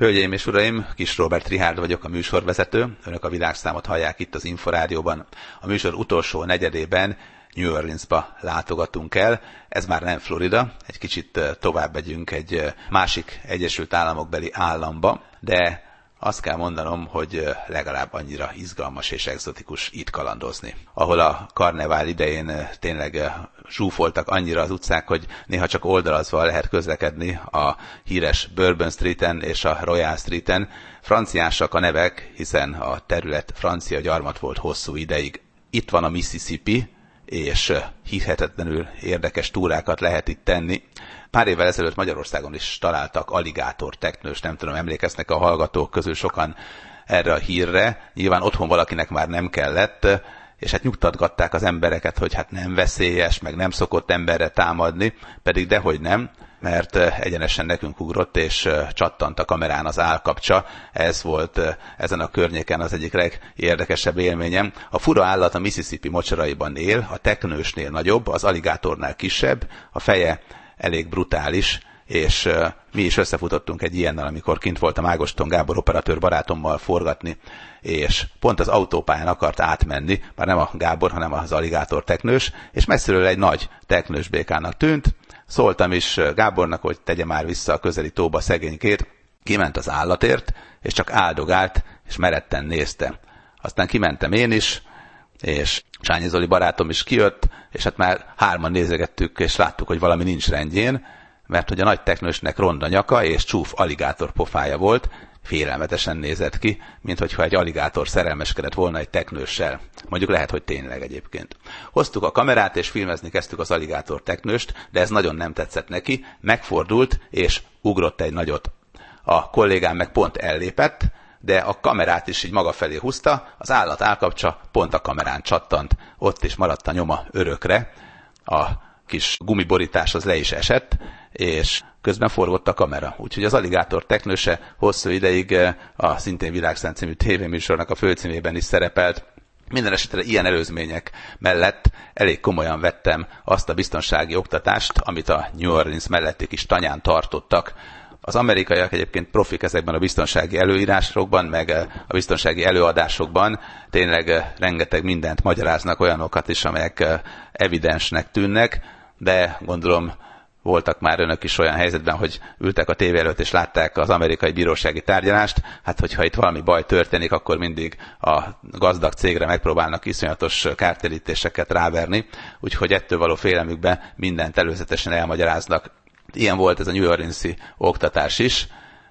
Hölgyeim és uraim, Kis Róbert Richárd vagyok, a műsorvezető. Önök a világszámot hallják itt az Inforádióban. A műsor utolsó negyedében New Orleansba látogatunk el. Ez már nem Florida, egy kicsit tovább megyünk egy másik Egyesült Államokbeli államba, de azt kell mondanom, hogy legalább annyira izgalmas és egzotikus itt kalandozni. Ahol a karnevál idején tényleg zsúfoltak annyira az utcák, hogy néha csak oldalazva lehet közlekedni a híres Bourbon Streeten és a Royal Streeten. Franciásak a nevek, hiszen a terület francia gyarmat volt hosszú ideig. Itt van a Mississippi, és hihetetlenül érdekes túrákat lehet itt tenni. Pár évvel ezelőtt Magyarországon is találtak aligátor teknős, nem tudom, emlékeznek a hallgatók közül sokan erre a hírre. Nyilván otthon valakinek már nem kellett, és hát nyugtatgatták az embereket, hogy hát nem veszélyes, meg nem szokott emberre támadni, pedig dehogy nem, mert egyenesen nekünk ugrott, és csattant a kamerán az állkapcsa. Ez volt ezen a környéken az egyik legérdekesebb élményem. A fura állat a Mississippi mocsaraiban él, a teknősnél nagyobb, az aligátornál kisebb, a feje elég brutális, és mi is összefutottunk egy ilyennel, amikor kint voltam Ágoston Gábor operatőr barátommal forgatni, és pont az autópályán akart átmenni, már nem a Gábor, hanem az aligátor teknős, és messziről egy nagy teknős békának tűnt. Szóltam is Gábornak, hogy tegye már vissza a közeli tóba szegénykét. Kiment az állatért, és csak áldogált, és meretten nézte. Aztán kimentem én is, és Csányi Zoli barátom is kijött, és hát már hárman nézegettük, és láttuk, hogy valami nincs rendjén, mert hogy a nagy teknősnek ronda nyaka és csúf aligátor pofája volt, félelmetesen nézett ki, mint hogyha egy aligátor szerelmeskedett volna egy teknőssel. Mondjuk lehet, hogy tényleg egyébként. Hoztuk a kamerát, és filmezni kezdtük az aligátor teknőst, de ez nagyon nem tetszett neki, megfordult, és ugrott egy nagyot. A kollégám meg pont ellépett, de a kamerát is így maga felé húzta, az állat állkapcsa pont a kamerán csattant, ott is maradt a nyoma örökre, a kis gumiborítás az le is esett, és közben forgott a kamera. Úgyhogy az aligátor teknőse hosszú ideig a szintén Világszám című tévéműsornak a főcímében is szerepelt. Minden esetre ilyen előzmények mellett elég komolyan vettem azt a biztonsági oktatást, amit a New Orleans melletti kis tanyán tartottak. Az amerikaiak egyébként profik ezekben a biztonsági előírásokban, meg a biztonsági előadásokban tényleg rengeteg mindent magyaráznak, olyanokat is, amelyek evidensnek tűnnek, de gondolom voltak már önök is olyan helyzetben, hogy ültek a tévé előtt és látták az amerikai bírósági tárgyalást. Hát, hogyha itt valami baj történik, akkor mindig a gazdag cégre megpróbálnak iszonyatos kártérítéseket ráverni, úgyhogy ettől való félelmükbe mindent előzetesen elmagyaráznak. Ilyen volt ez a New Orleans-i oktatás is,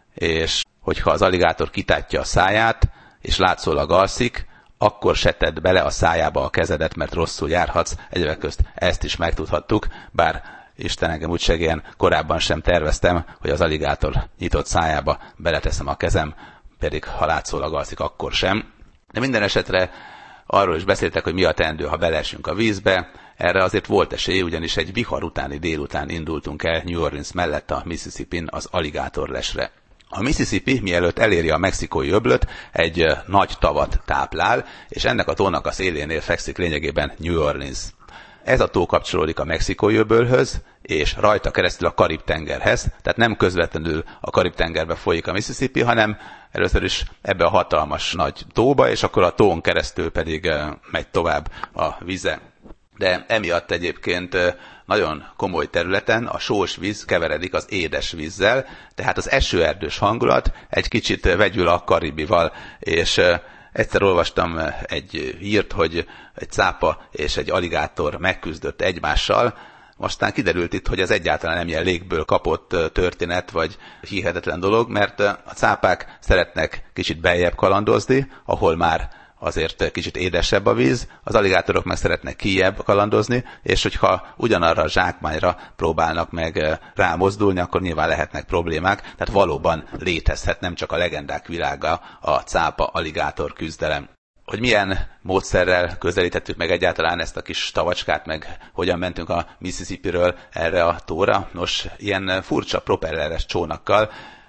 és hogyha az aligátor kitátja a száját, és látszólag alszik, akkor se tedd bele a szájába a kezedet, mert rosszul járhatsz. Egyebek közt ezt is megtudhattuk, bár Isten engem úgy segélyen, korábban sem terveztem, hogy az aligátor nyitott szájába beleteszem a kezem, pedig ha látszólag alszik, akkor sem. De minden esetre arról is beszéltek, hogy mi a teendő, ha beleesünk a vízbe. Erre azért volt esély, ugyanis egy vihar utáni délután indultunk el New Orleans mellett a Mississippin az aligátorlesre. A Mississippi, mielőtt eléri a mexikói öblöt, egy nagy tavat táplál, és ennek a tónak a szélénél fekszik lényegében New Orleans. Ez a tó kapcsolódik a mexikói öbölhöz, és rajta keresztül a Karib-tengerhez, tehát nem közvetlenül a Karib-tengerbe folyik a Mississippi, hanem először is ebbe a hatalmas nagy tóba, és akkor a tón keresztül pedig megy tovább a vize. De emiatt egyébként nagyon komoly területen a sós víz keveredik az édes vízzel, tehát az esőerdős hangulat egy kicsit vegyül a karibival, és egyszer olvastam egy hírt, hogy egy cápa és egy aligátor megküzdött egymással, aztán kiderült itt, hogy ez egyáltalán nem ilyen légből kapott történet, vagy hihetetlen dolog, mert a cápák szeretnek kicsit beljebb kalandozni, ahol már azért kicsit édesebb a víz, az aligátorok meg szeretnek kijjebb kalandozni, és hogyha ugyanarra a zsákmányra próbálnak meg rámozdulni, akkor nyilván lehetnek problémák, tehát valóban létezhet nem csak a legendák világa a cápa-aligátor küzdelem. Hogy milyen módszerrel közelítettük meg egyáltalán ezt a kis tavacskát, meg hogyan mentünk a Mississippiről erre a tóra? Nos, ilyen furcsa propelleres csónakkal,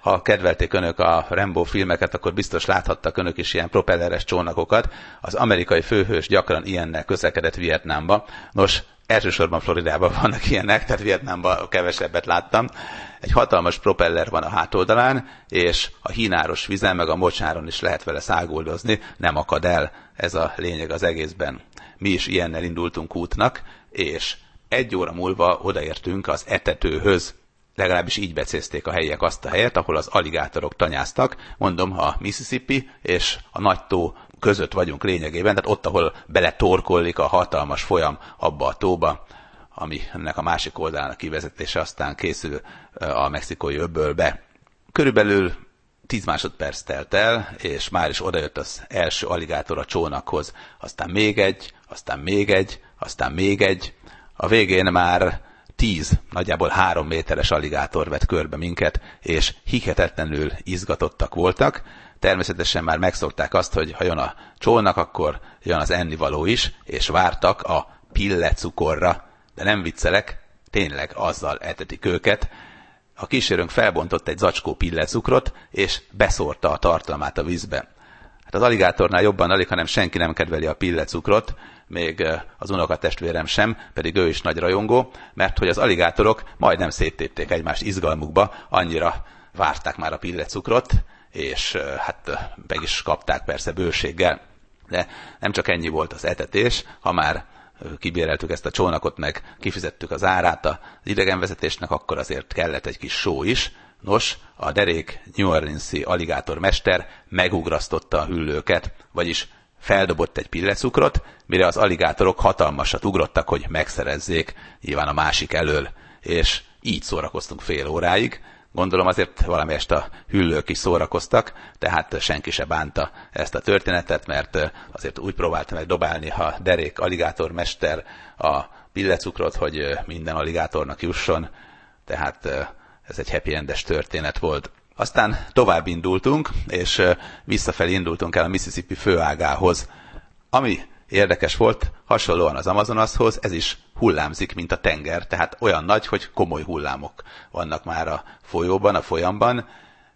Ha kedvelték önök a Rambo filmeket, akkor biztos láthattak önök is ilyen propelleres csónakokat. Az amerikai főhős gyakran ilyennel közlekedett Vietnámba. Nos, elsősorban Floridában vannak ilyenek, tehát Vietnámban kevesebbet láttam. Egy hatalmas propeller van a hátoldalán, és a hínáros vizen meg a mocsáron is lehet vele száguldozni, nem akad el. Ez a lényeg az egészben. Mi is ilyennel indultunk útnak, és 1 óra múlva odaértünk az etetőhöz. Legalábbis így becézték a helyiek azt a helyet, ahol az aligátorok tanyáztak. Mondom, a Mississippi és a nagy tó között vagyunk lényegében, tehát ott, ahol beletorkollik a hatalmas folyam abba a tóba, ami ennek a másik oldalának kivezetése aztán készül a mexikói öbölbe. Körülbelül 10 másodperc telt el, és már is odajött az első aligátor a csónakhoz. Aztán még egy, aztán még egy, aztán még egy. A végén már 10, nagyjából 3 méteres aligátor vett körbe minket, és hihetetlenül izgatottak voltak. Természetesen már megszokták azt, hogy ha jön a csónak, akkor jön az ennivaló is, és vártak a pillecukorra. De nem viccelek, tényleg azzal etetik őket. A kísérőnk felbontott egy zacskó pillecukrot, és beszórta a tartalmát a vízbe. Hát az aligátornál jobban alig, hanem senki nem kedveli a pillecukrot, még az unokatestvérem sem, pedig ő is nagy rajongó, mert hogy az aligátorok majdnem széttépték egymást izgalmukba, annyira várták már a pillecukrot, és hát meg is kapták persze bőséggel. De nem csak ennyi volt az etetés, ha már kibéreltük ezt a csónakot, meg kifizettük az árát az idegenvezetésnek, akkor azért kellett egy kis show is. Nos, a derék New Orleans-i aligátormester megugrasztotta a hüllőket, vagyis feldobott egy pillecukrot, mire az aligátorok hatalmasat ugrottak, hogy megszerezzék, nyilván a másik elől, és így szórakoztunk fél óráig. Gondolom azért valamelyest a hüllők is szórakoztak, tehát senki se bánta ezt a történetet, mert azért úgy próbálta meg dobálni a derék aligátormester a pillecukrot, hogy minden aligátornak jusson, tehát ez egy happy endes történet volt. Aztán tovább indultunk, és visszafelé indultunk el a Mississippi főágához. Ami érdekes volt, hasonlóan az Amazonashoz, ez is hullámzik, mint a tenger, tehát olyan nagy, hogy komoly hullámok vannak már a folyóban, a folyamban.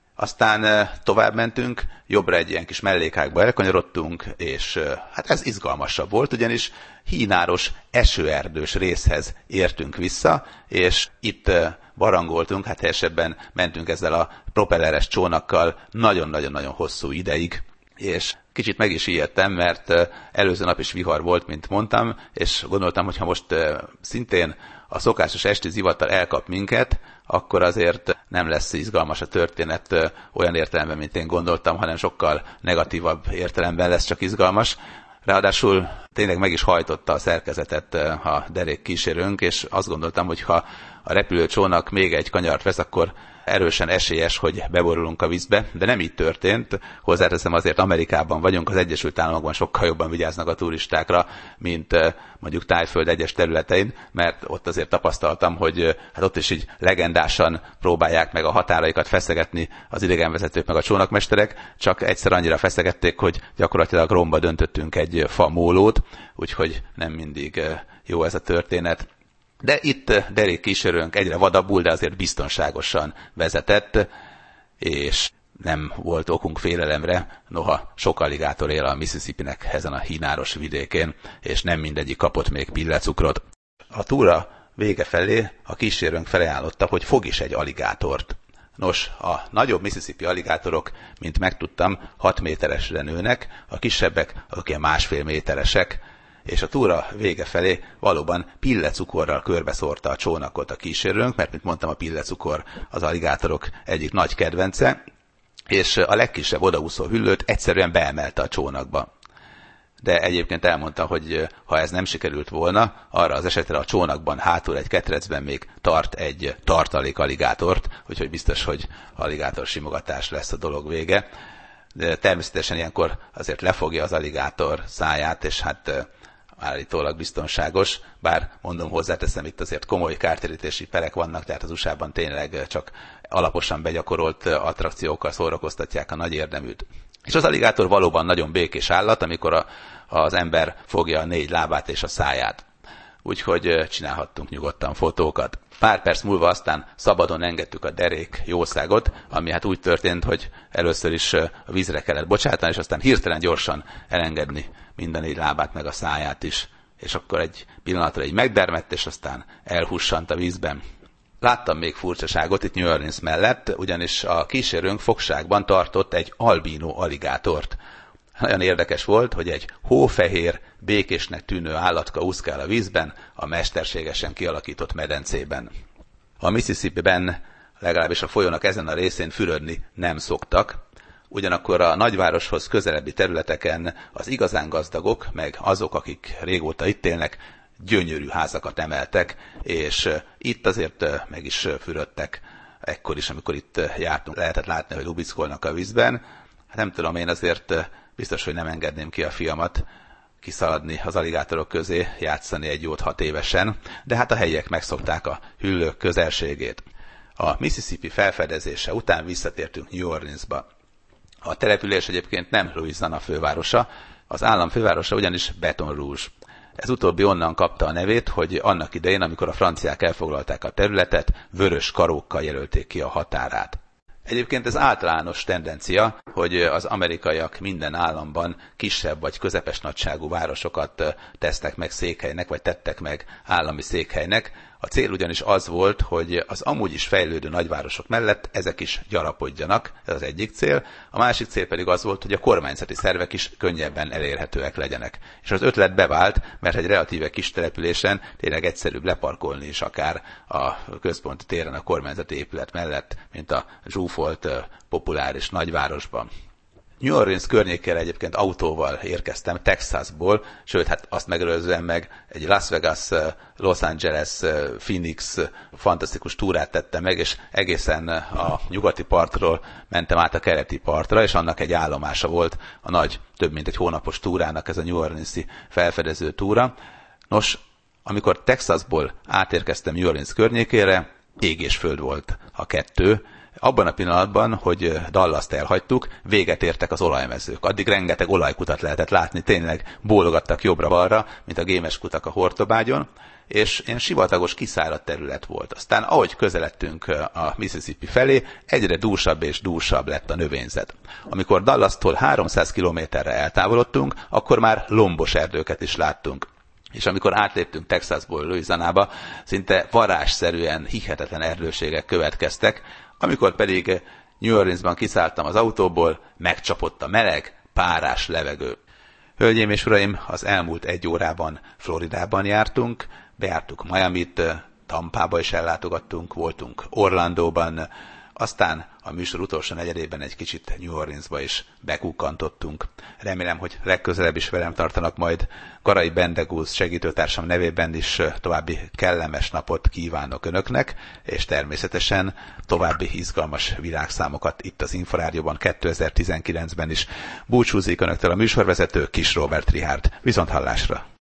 Aztán tovább mentünk, jobbra egy ilyen kis mellékágba elkanyarodtunk, és hát ez izgalmasabb volt, ugyanis hínáros, esőerdős részhez értünk vissza, és itt barangoltunk, hát helyesebben mentünk ezzel a propelleres csónakkal nagyon-nagyon-nagyon hosszú ideig, és kicsit meg is ijedtem, mert előző nap is vihar volt, mint mondtam, és gondoltam, hogy ha most szintén a szokásos esti zivatar elkap minket, akkor azért nem lesz izgalmas a történet olyan értelemben, mint én gondoltam, hanem sokkal negatívabb értelemben lesz csak izgalmas. Ráadásul tényleg meg is hajtotta a szerkezetet a derék kísérőnk, és azt gondoltam, hogy ha a repülőcsónak még egy kanyart vesz, akkor erősen esélyes, hogy beborulunk a vízbe, de nem így történt. Hozzáteszem, azért Amerikában vagyunk, az Egyesült Államokban sokkal jobban vigyáznak a turistákra, mint mondjuk Tájföld egyes területein, mert ott azért tapasztaltam, hogy hát ott is így legendásan próbálják meg a határaikat feszegetni az idegenvezetők meg a csónakmesterek, csak egyszer annyira feszegették, hogy gyakorlatilag romba döntöttünk egy fa mólót, úgyhogy nem mindig jó ez a történet. De itt derék kísérőnk egyre vadabbul, de azért biztonságosan vezetett, és nem volt okunk félelemre, noha sok aligátor él a Mississippinek ezen a hínáros vidékén, és nem mindegyik kapott még pillecukrot. A túra vége felé a kísérőnk felajánlotta, hogy fog is egy aligátort. Nos, a nagyobb Mississippi aligátorok, mint megtudtam, 6 méteresre nőnek, a kisebbek, azok ilyen 1,5 méteresek, és a túra vége felé valóban pillecukorral körbeszórta a csónakot a kísérőnk, mert, mint mondtam, a pillecukor az aligátorok egyik nagy kedvence, és a legkisebb odaúszó hüllőt egyszerűen beemelte a csónakba. De egyébként elmondta, hogy ha ez nem sikerült volna, arra az esetre a csónakban hátul egy ketrecben még tart egy tartalék aligátort, úgyhogy biztos, hogy aligátor simogatás lesz a dolog vége. De természetesen ilyenkor azért lefogja az aligátor száját, és hát állítólag biztonságos, bár mondom, hozzáteszem, itt azért komoly kártérítési perek vannak, tehát az USA-ban tényleg csak alaposan begyakorolt attrakciókkal szórakoztatják a nagy érdeműt. És az aligátor valóban nagyon békés állat, amikor az ember fogja a 4 lábát és a száját. úgyhogy csinálhattunk nyugodtan fotókat. Pár perc múlva aztán szabadon engedtük a derék jószágot, ami hát úgy történt, hogy először is a vízre kellett bocsátani, és aztán hirtelen gyorsan elengedni minden négy lábát meg a száját is. És akkor egy pillanatra így megdermedt, és aztán elhussant a vízben. Láttam még furcsaságot itt New Orleans mellett, ugyanis a kísérőnk fogságban tartott egy albínó aligátort. Nagyon érdekes volt, hogy egy hófehér, békésnek tűnő állatka úszkál a vízben, a mesterségesen kialakított medencében. A Mississippi-ben, legalábbis a folyónak ezen a részén fürödni nem szoktak, ugyanakkor a nagyvároshoz közelebbi területeken az igazán gazdagok, meg azok, akik régóta itt élnek, gyönyörű házakat emeltek, és itt azért meg is fürödtek. Ekkor is, amikor itt jártunk, lehetett látni, hogy lubickolnak a vízben. Hát nem tudom, én azért biztos, hogy nem engedném ki a fiamat kiszaladni az aligátorok közé, játszani egy jót 6 évesen, de hát a helyiek megszokták a hüllők közelségét. A Mississippi felfedezése után visszatértünk New Orleansba. A település egyébként nem Louisiana fővárosa, az állam fővárosa ugyanis Baton Rouge. Ez utóbbi onnan kapta a nevét, hogy annak idején, amikor a franciák elfoglalták a területet, vörös karókkal jelölték ki a határát. Egyébként ez általános tendencia, hogy az amerikaiak minden államban kisebb vagy közepes nagyságú városokat tesznek meg székhelynek, vagy tettek meg állami székhelynek. A cél ugyanis az volt, hogy az amúgy is fejlődő nagyvárosok mellett ezek is gyarapodjanak, ez az egyik cél. A másik cél pedig az volt, hogy a kormányzati szervek is könnyebben elérhetőek legyenek. És az ötlet bevált, mert egy relatíve kis településen tényleg egyszerűbb leparkolni is akár a központi téren a kormányzati épület mellett, mint a zsúfolt, populáris nagyvárosban. New Orleans környékére egyébként autóval érkeztem Texasból, sőt, hát azt megelőzően meg egy Las Vegas, Los Angeles, Phoenix fantasztikus túrát tettem meg, és egészen a nyugati partról mentem át a keleti partra, és annak egy állomása volt a nagy, több mint egy hónapos túrának ez a New Orleans-i felfedező túra. Nos, amikor Texasból átérkeztem New Orleans környékére, ég és föld volt a kettő. Abban a pillanatban, hogy Dallast elhagytuk, véget értek az olajmezők. Addig rengeteg olajkutat lehetett látni, tényleg bólogattak jobbra-balra, mint a gémes kutak a Hortobágyon, és ilyen sivatagos, kiszáradt terület volt. Aztán, ahogy közeledtünk a Mississippi felé, egyre dúsabb és dúsabb lett a növényzet. Amikor Dallastól 300 kilométerre eltávolodtunk, akkor már lombos erdőket is láttunk. És amikor átléptünk Texasból Louisianába, szinte varázsszerűen hihetetlen erdőségek következtek. Amikor pedig New Orleansban kiszálltam az autóból, megcsapott a meleg, párás levegő. Hölgyeim és uraim, az elmúlt 1 órában Floridában jártunk, bejártuk Miamit, Tampába is ellátogattunk, voltunk Orlandóban, aztán a műsor utolsó negyedében egy kicsit New Orleansba is bekukkantottunk. Remélem, hogy legközelebb is velem tartanak majd. Garai Bendegúz segítőtársam nevében is további kellemes napot kívánok önöknek, és természetesen további izgalmas világszámokat itt az Inforádióban 2019-ben is. Búcsúzik önöktől a műsorvezető, Kis Róbert Richárd. Viszonthallásra!